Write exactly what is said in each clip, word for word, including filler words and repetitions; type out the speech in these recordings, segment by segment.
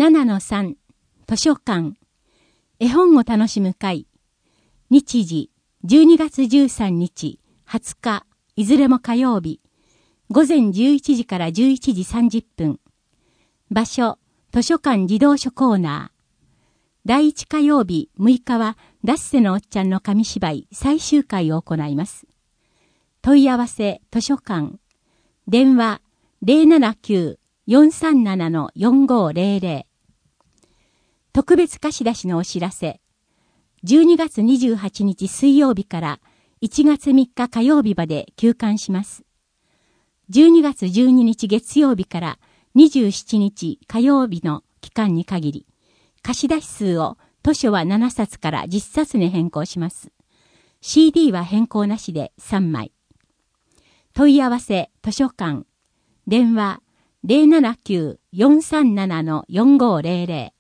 ななのさん 図書館絵本を楽しむ会日時じゅうにがつじゅうさんにちはつかいずれも火曜日午前じゅういちじからじゅういちじさんじゅっぷん場所図書館児童書コーナーだいいち火曜日むいかはダッセのおっちゃんの紙芝居最終回を行います。問い合わせ図書館電話 ゼロななきゅう よんさんなな よんごゼロゼロ 特別貸し出しのお知らせじゅうにがつにじゅうはちにち水曜日からいちがつみっか火曜日まで休館します。じゅうにがつじゅうににち月曜日からにじゅうしちにち火曜日の期間に限り貸し出し数を図書はななさつからじゅっさつに変更します。シーディー は変更なしでさんまい。問い合わせ図書館電話 ゼロななきゅう よんさんなな よんごゼロゼロ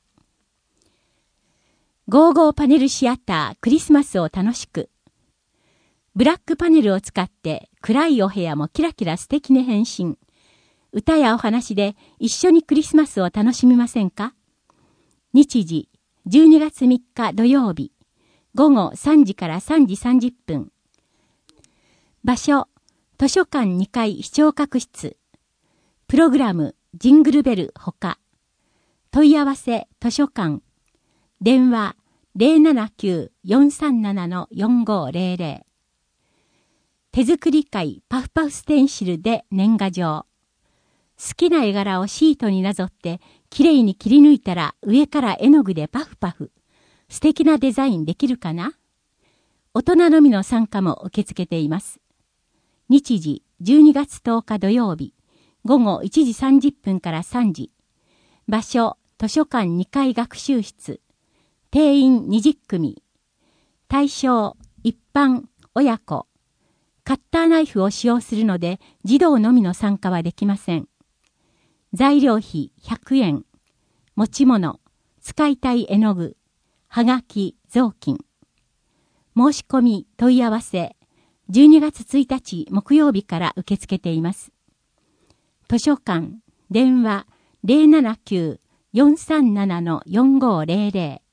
ゴーゴーパネルシアタークリスマスを楽しくブラックパネルを使って暗いお部屋もキラキラ素敵に変身。歌やお話で一緒にクリスマスを楽しみませんか？日時じゅうにがつみっか土曜日ごごさんじからさんじさんじゅっぷん場所図書館にかい視聴覚室プログラムジングルベルほか問い合わせ図書館電話 ゼロななきゅう よんさんなな よんごゼロゼロ 手作り会パフパフステンシルで年賀状好きな絵柄をシートになぞってきれいに切り抜いたら上から絵の具でパフパフ素敵なデザインできるかな？大人のみの参加も受け付けています。日時じゅうにがつとおか土曜日ごごいちじさんじゅっぷんからさんじ場所図書館にかい学習室定員にじゅっくみ対象一般親子カッターナイフを使用するので児童のみの参加はできません。材料費ひゃくえん持ち物使いたい絵の具はがき雑巾申し込み問い合わせじゅうにがつついたち木曜日から受け付けています。図書館電話 ゼロななきゅう よんさんなな よんごゼロゼロ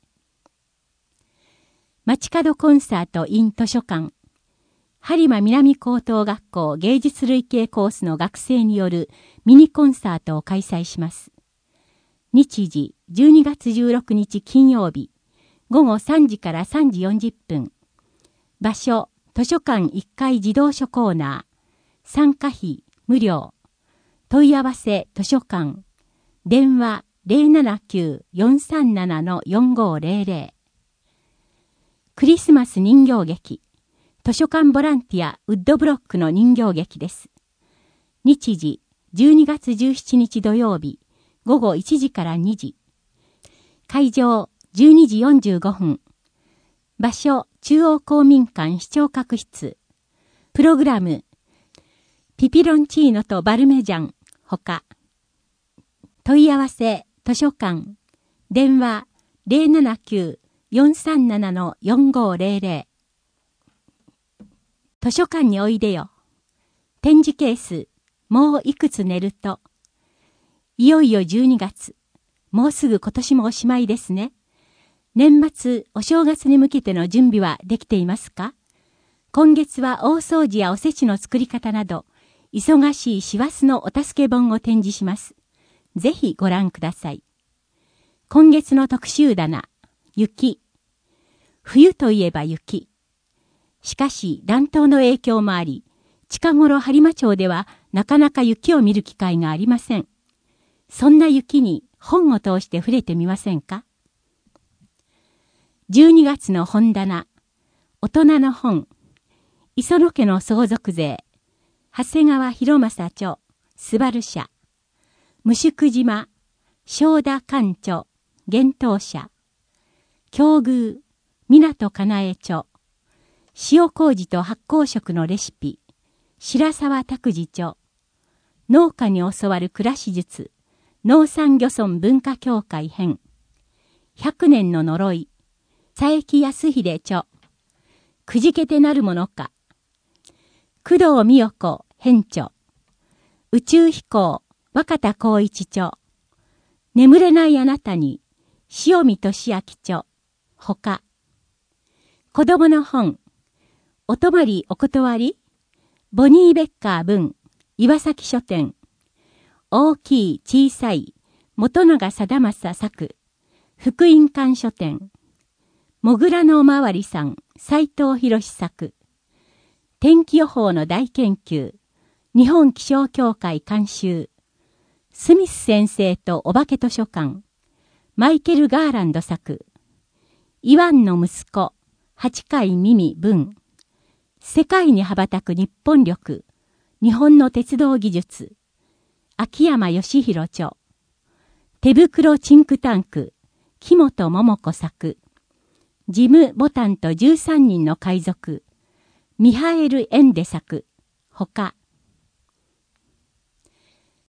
街角コンサート in 図書館播磨南高等学校芸術類系コースの学生によるミニコンサートを開催します。日時じゅうにがつじゅうろくにち金曜日ごごさんじからさんじよんじゅっぷん場所図書館いっかい児童書コーナー参加費無料問い合わせ図書館電話 ゼロななきゅう よんさんなな よんごゼロゼロ クリスマス人形劇図書館ボランティアウッドブロックの人形劇です。日時じゅうにがつじゅうしちにち土曜日ごごいちじからにじ会場じゅうにじよんじゅうごふん場所中央公民館視聴覚室プログラムピピロンチーノとバルメジャンほか問い合わせ図書館電話 ゼロななきゅう よんさんなな よんごゼロゼロ 図書館においでよ展示ケースもういくつ寝るといよいよじゅうにがつもうすぐ今年もおしまいですね。年末お正月に向けての準備はできていますか？今月は大掃除やおせちの作り方など忙しい師走のお助け本を展示します。ぜひご覧ください。今月の特集棚雪冬といえば雪しかし暖冬の影響もあり近頃播磨町ではなかなか雪を見る機会がありません。そんな雪に本を通して触れてみませんか？じゅうにがつの本棚大人の本磯野家の相続税長谷川博正著スバル社無宿島正田館著幻冬社境遇湊かなえ著塩麹と発酵食のレシピ白沢拓司著農家に教わる暮らし術農産漁村文化協会編ひゃくねんの呪い佐伯康秀著くじけてなるものか工藤美代子編著宇宙飛行若田光一著眠れないあなたに、塩見俊明著、ほか。子供の本、お泊まりお断り、ボニー・ベッカー文、岩崎書店。大きい小さい、元永貞正作、福音館書店。もぐらのおまわりさん、斉藤博作。天気予報の大研究、日本気象協会監修。スミス先生とお化け図書館、マイケル・ガーランド作。イワンの息子、八海耳文。世界に羽ばたく日本力、日本の鉄道技術。秋山義弘著。手袋シンクタンク、木本桃子作。ジム・ボタンとじゅうさんにんの海賊、ミハエル・エンデ作、ほか。